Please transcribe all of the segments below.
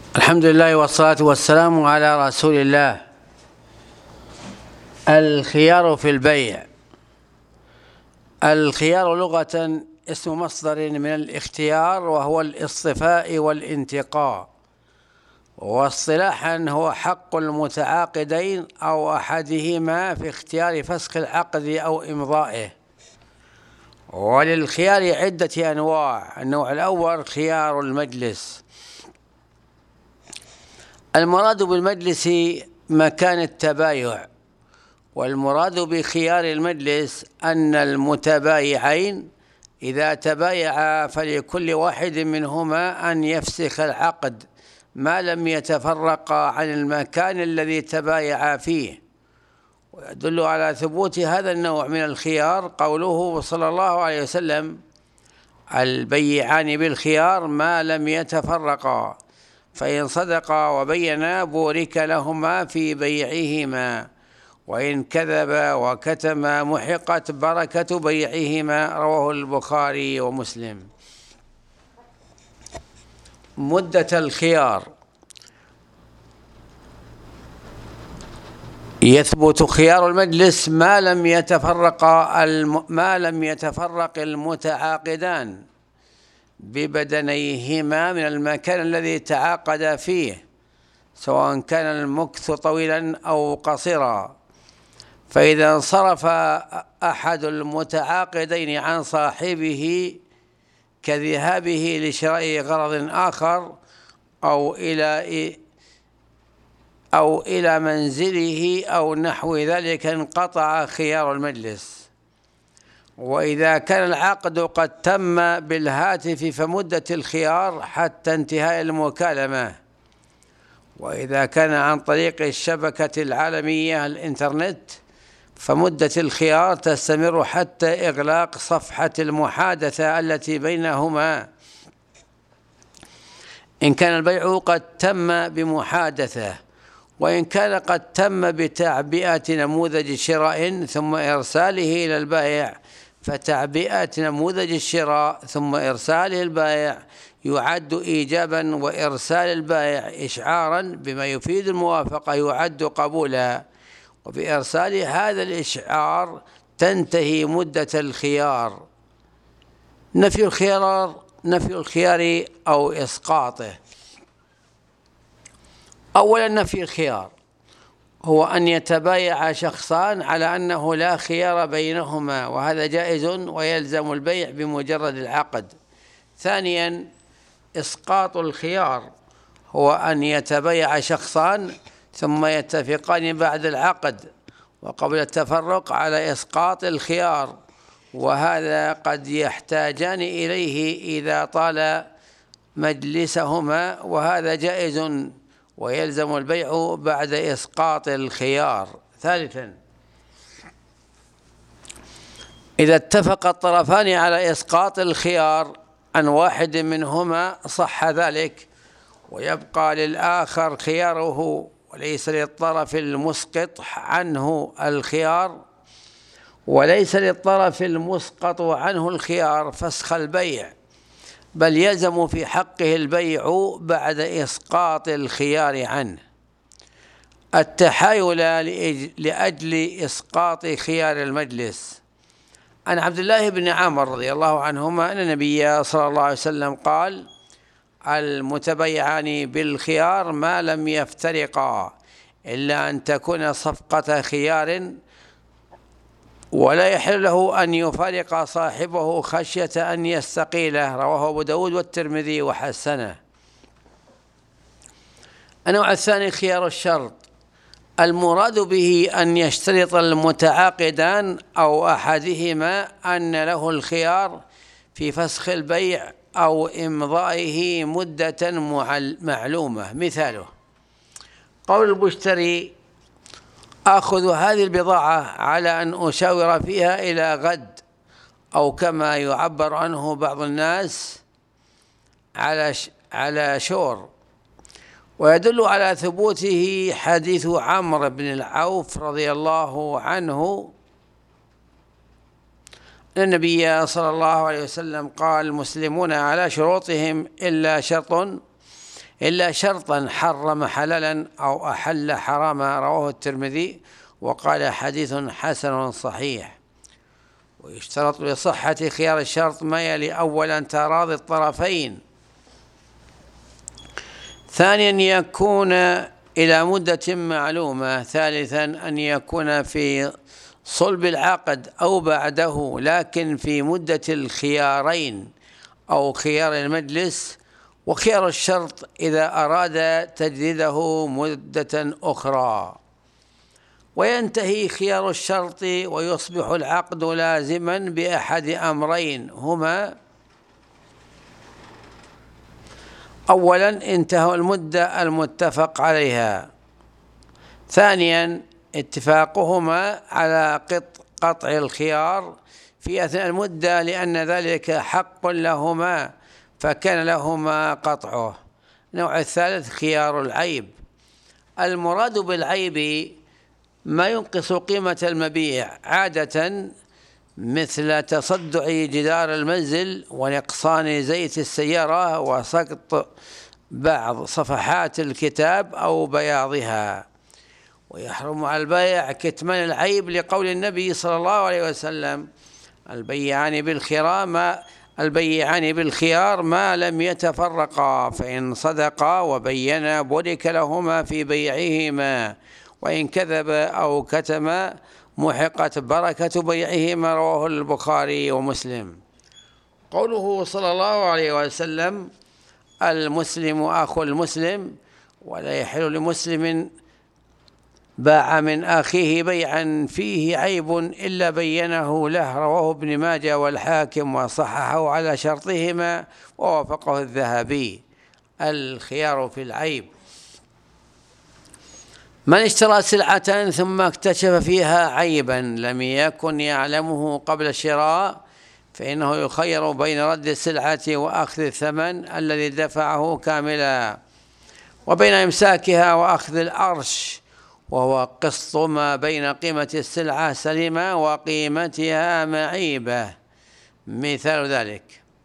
الحمد لله والصلاة والسلام على رسول الله. الخيار في البيع. الخيار لغة اسم مصدر من الاختيار، وهو الاصطفاء والانتقاء، واصطلاحا هو حق المتعاقدين أو أحدهما في اختيار فسخ العقد أو إمضائه. وللخيار عدة أنواع. النوع الأول خيار المجلس. المراد بالمجلس مكان التبايع، والمراد بخيار المجلس أن المتبايعين إذا تبايعا فلكل واحد منهما أن يفسخ العقد ما لم يتفرقا عن المكان الذي تبايعا فيه. ويدل على ثبوت هذا النوع من الخيار قوله صلى الله عليه وسلم: البيعان بالخيار ما لم يتفرقا، فإن صدقا وبينا بورك لهما في بيعهما، وإن كذبا وكتما محقت بركة بيعهما. رواه البخاري ومسلم. مدة الخيار: يثبت خيار المجلس ما لم يتفرق المتعاقدان ببدنيهما من المكان الذي تعاقدا فيه، سواء كان المكث طويلا أو قصيرا. فإذا انصرف أحد المتعاقدين عن صاحبه كذهابه لشراء غرض آخر أو إلى منزله أو نحو ذلك، انقطع خيار المجلس. وإذا كان العقد قد تم بالهاتف فمدة الخيار حتى انتهاء المكالمة. وإذا كان عن طريق الشبكة العالمية الإنترنت فمدة الخيار تستمر حتى إغلاق صفحة المحادثة التي بينهما، إن كان البيع قد تم بمحادثة. وإن كان قد تم بتعبئة نموذج شراء ثم إرساله إلى البائع، فتعبئة نموذج الشراء ثم إرساله البائع يعد إيجابا، وإرسال البائع إشعارا بما يفيد الموافقة يعد قبولا، وبإرسال هذا الإشعار تنتهي مدة الخيار. نفي الخيار أو إسقاطه. أولا، نفي الخيار هو أن يتبايع شخصان على أنه لا خيار بينهما، وهذا جائز ويلزم البيع بمجرد العقد. ثانيا، إسقاط الخيار هو أن يتبايع شخصان ثم يتفقان بعد العقد وقبل التفرق على إسقاط الخيار، وهذا قد يحتاجان إليه إذا طال مجلسهما، وهذا جائز ويلزم البيع بعد إسقاط الخيار. ثالثا، إذا اتفق الطرفان على إسقاط الخيار عن واحد منهما صح ذلك، ويبقى للآخر خياره، وليس للطرف المسقط عنه الخيار فسخ البيع، بل يلزم في حقه البيع بعد إسقاط الخيار عنه. التحايل لأجل إسقاط خيار المجلس. عن عبد الله بن عمرو رضي الله عنهما أن النبي صلى الله عليه وسلم قال: المتبايعان بالخيار ما لم يفترقا، إلا أن تكون صفقة خيار، ولا يحل له أن يفارق صاحبه خشية أن يستقيله. رواه أبو داود والترمذي وحسنه. النوع الثاني خيار الشرط. المراد به أن يشترط المتعاقدان أو أحدهما أن له الخيار في فسخ البيع أو إمضائه مدة معلومة. مثاله: قول المشتري: آخذ هذه البضاعة على أن أشاور فيها إلى غد، أو كما يعبر عنه بعض الناس على شور. ويدل على ثبوته حديث عمرو بن العوف رضي الله عنه أن النبي صلى الله عليه وسلم قال: المسلمون على شروطهم إلا شرط، إلا شرطا حرم حلالا أو أحل حراما، رواه الترمذي وقال حديث حسن صحيح. ويشترط لصحة خيار الشرط ما يلي: أولا تراضي الطرفين، ثانيا يكون إلى مدة معلومة، ثالثا أن يكون في صلب العقد أو بعده لكن في مدة الخيارين أو خيار المجلس، وخيار الشرط إذا أراد تجديده مدة أخرى. وينتهي خيار الشرط ويصبح العقد لازما بأحد أمرين هما: أولا انتهى المدة المتفق عليها، ثانيا اتفاقهما على قطع الخيار في أثناء المدة لأن ذلك حق لهما فكان لهما قطعه. النوع الثالث خيار العيب. المراد بالعيب ما ينقص قيمة المبيع عادة، مثل تصدع جدار المنزل ونقصان زيت السيارة وسقط بعض صفحات الكتاب أو بياضها. ويحرم على البائع كتمان العيب لقول النبي صلى الله عليه وسلم: البيعان بالخيار ما لم يتفرقا، فإن صدقا وبينا بورك لهما في بيعهما، وإن كذب أو كتما محقت بركة بيعهما، رواه البخاري ومسلم. قوله صلى الله عليه وسلم: المسلم أخو المسلم، ولا يحل لمسلم باع من أخيه بيعا فيه عيب إلا بينه له، رواه ابن ماجه والحاكم وصححه على شرطهما ووافقه الذهبي. الخيار في العيب: من اشترى سلعة ثم اكتشف فيها عيبا لم يكن يعلمه قبل الشراء فإنه يخير بين رد السلعة وأخذ الثمن الذي دفعه كاملا، وبين إمساكها وأخذ الأرش، وهو قسط ما بين قيمة السلعة سليمة وقيمتها معيبة. مثال ذلك: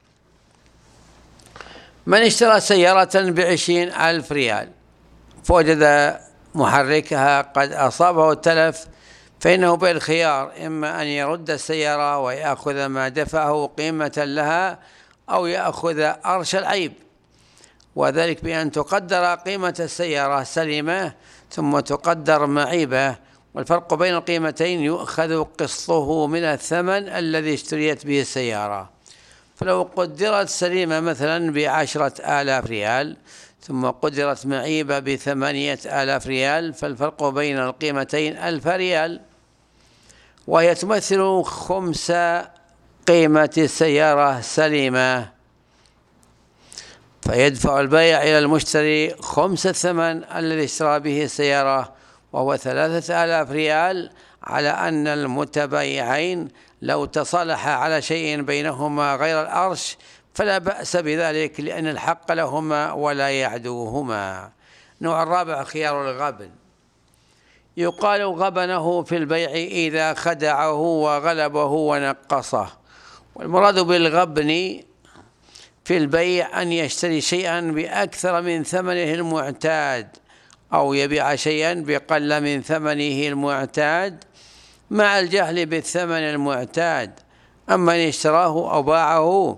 من اشترى سيارة ب20,000 ريال فوجد محركها قد أصابه التلف، فإنه بالخيار إما أن يرد السيارة ويأخذ ما دفعه قيمة لها أو يأخذ أرش العيب، وذلك بأن تقدر قيمة السيارة سليمة ثم تقدر معيبة، والفرق بين القيمتين يؤخذ قسطه من الثمن الذي اشتريت به السيارة. فلو قدرت سليمة مثلا ب10,000 ريال ثم قدرت معيبة ب8,000 ريال، فالفرق بين القيمتين 1,000 ريال، وهي تمثل 5 قيمة السيارة سليمة، فيدفع البائع إلى المشتري 5 الثمن الذي اشترى به السيارة وهو 3,000 ريال، على أن المتبايعين لو تصالحا على شيء بينهما غير الأرش فلا بأس بذلك لأن الحق لهما ولا يعدوهما. النوع الرابع خيار الغبن. يقال غبنه في البيع إذا خدعه وغلبه ونقصه، والمراد بالغبن في البيع أن يشتري شيئا بأكثر من ثمنه المعتاد أو يبيع شيئا بقل من ثمنه المعتاد مع الجهل بالثمن المعتاد. أما أن اشتراه أو باعه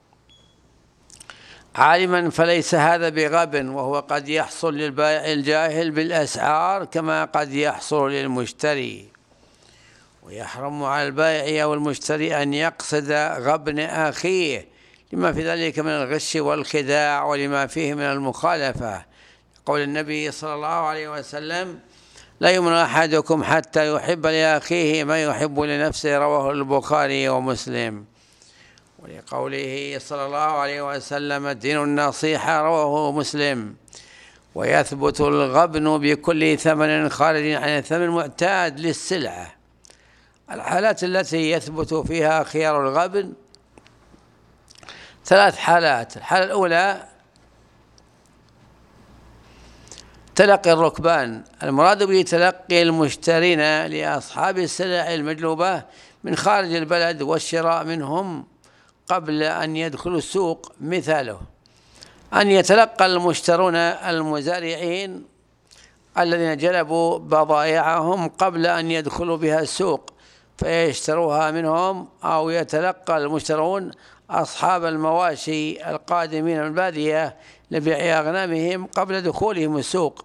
عالما فليس هذا بغبن، وهو قد يحصل للبائع الجاهل بالأسعار كما قد يحصل للمشتري. ويحرم على البائع أو المشتري أن يقصد غبن أخيه لما في ذلك من الغش والخداع ولما فيه من المخالفة. قول النبي صلى الله عليه وسلم: لا يؤمن أحدكم حتى يحب لأخيه ما يحب لنفسه، رواه البخاري ومسلم. ولقوله صلى الله عليه وسلم: الدين النصيحة، رواه مسلم. ويثبت الغبن بكل ثمن خارج عن الثمن المعتاد للسلعة. الحالات التي يثبت فيها خيار الغبن 3 حالات. الحالة الأولى تلقي الركبان، المراد به تلقي المشترين لأصحاب السلع المجلوبة من خارج البلد والشراء منهم قبل أن يدخلوا السوق. مثاله: أن يتلقى المشترون المزارعين الذين جلبوا بضائعهم قبل أن يدخلوا بها السوق فيشتروها منهم، أو يتلقى المشترون أصحاب المواشي القادمين من البادية لبيع أغنامهم قبل دخولهم السوق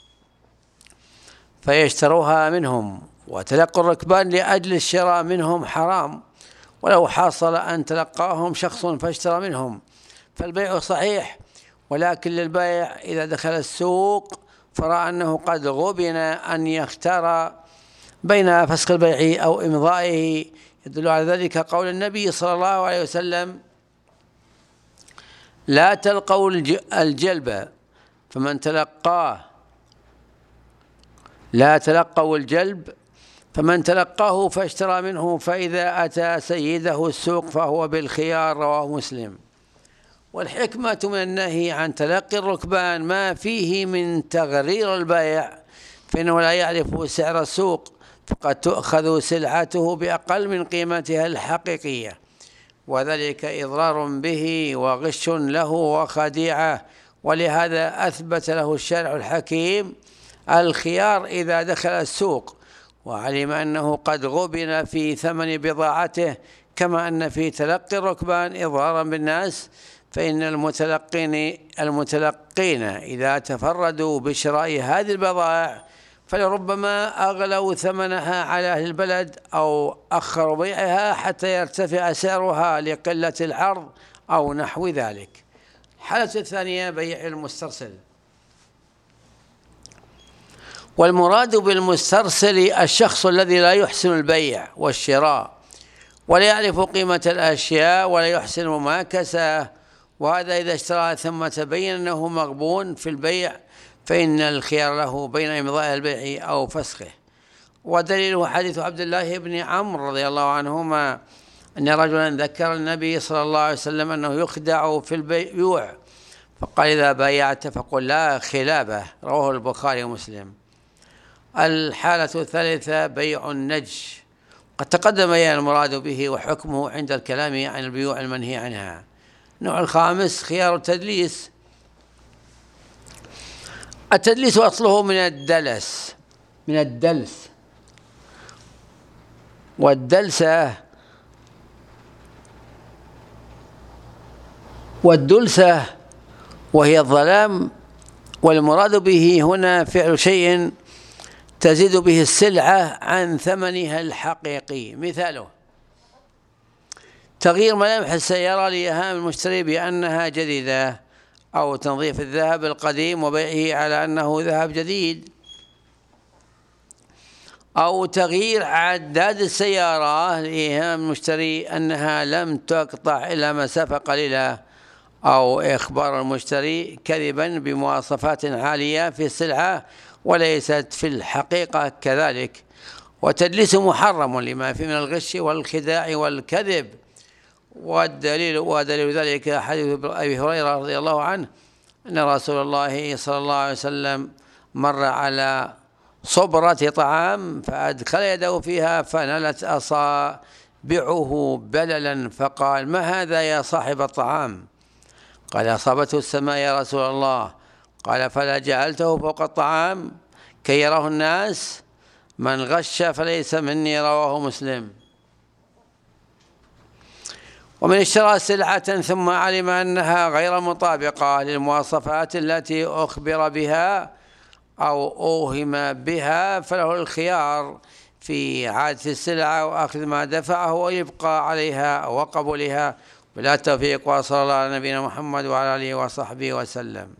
فيشتروها منهم. وتلقى الركبان لأجل الشراء منهم حرام، ولو حصل أن تلقاهم شخص فاشترى منهم فالبيع صحيح، ولكن للبائع إذا دخل السوق فرأى أنه قد غبن أن يختار بين فسخ البيع أو إمضائه. يدل على ذلك قول النبي صلى الله عليه وسلم: لا تلقوا الجلب فمن تلقاه لا تلقوا الجلب فمن تلقاه فاشترى منه فإذا أتى سيده السوق فهو بالخيار. رواه مسلم. والحكمة من النهي عن تلقي الركبان ما فيه من تغرير البائع، فإنه لا يعرف سعر السوق فقد تؤخذ سلعته بأقل من قيمتها الحقيقية، وذلك إضرار به وغش له وخديعة. ولهذا أثبت له الشارع الحكيم الخيار إذا دخل السوق وعلم أنه قد غبن في ثمن بضاعته، كما أن في تلقي الركبان إضرارا بالناس، فإن المتلقين إذا تفردوا بشراء هذه البضائع فلربما أغلوا ثمنها على أهل البلد أو أخروا بيعها حتى يرتفع سعرها لقلة العرض أو نحو ذلك. الحالة الثانية بيع المسترسل. والمراد بالمسترسل الشخص الذي لا يحسن البيع والشراء ولا يعرف قيمة الأشياء ولا يحسن المماكسة، وهذا إذا اشترى ثم تبين أنه مغبون في البيع فإن الخيار له بين إمضاء البيع أو فسخه. ودليله حديث عبد الله بن عمرو رضي الله عنهما أن رجلا ذكر النبي صلى الله عليه وسلم أنه يخدع في البيوع فقال: إذا بايعت فقل لا خلابه. رواه البخاري ومسلم. الحالة الثالثة بيع النجش. قد تقدم بيان المراد به وحكمه عند الكلام عن البيوع المنهي عنها. النوع الخامس خيار التدليس. التدليس أصله من الدلس والدلسة والدلسة وهي الظلام، والمراد به هنا فعل شيء تزيد به السلعة عن ثمنها الحقيقي. مثاله تغيير ملامح السيارة لإيهام المشتري بأنها جديدة، أو تنظيف الذهب القديم وبيعه على أنه ذهب جديد، أو تغيير عداد السيارة لإيهام المشتري أنها لم تقطع إلا مسافة قليلة، أو إخبار المشتري كذبا بمواصفات عالية في السلعة وليست في الحقيقة كذلك. وتدليس محرم لما فيه من الغش والخداع والكذب. ودليل ذلك حديث أبي هريرة رضي الله عنه أن رسول الله صلى الله عليه وسلم مر على صبرة طعام فأدخل يده فيها فنالت أصابعه بللا، فقال: ما هذا يا صاحب الطعام؟ قال: أصابته السماء يا رسول الله. قال: فلا جعلته فوق الطعام كي يراه الناس؟ من غش فليس مني. رواه مسلم. ومن اشترى سلعة ثم علم أنها غير مطابقة للمواصفات التي أخبر بها أو أوهم بها فله الخيار في إعادة السلعة وأخذ ما دفعه ويبقى عليها وقبولها. بلا التوفيق، وصلى الله على نبينا محمد وعلى آله وصحبه وسلم.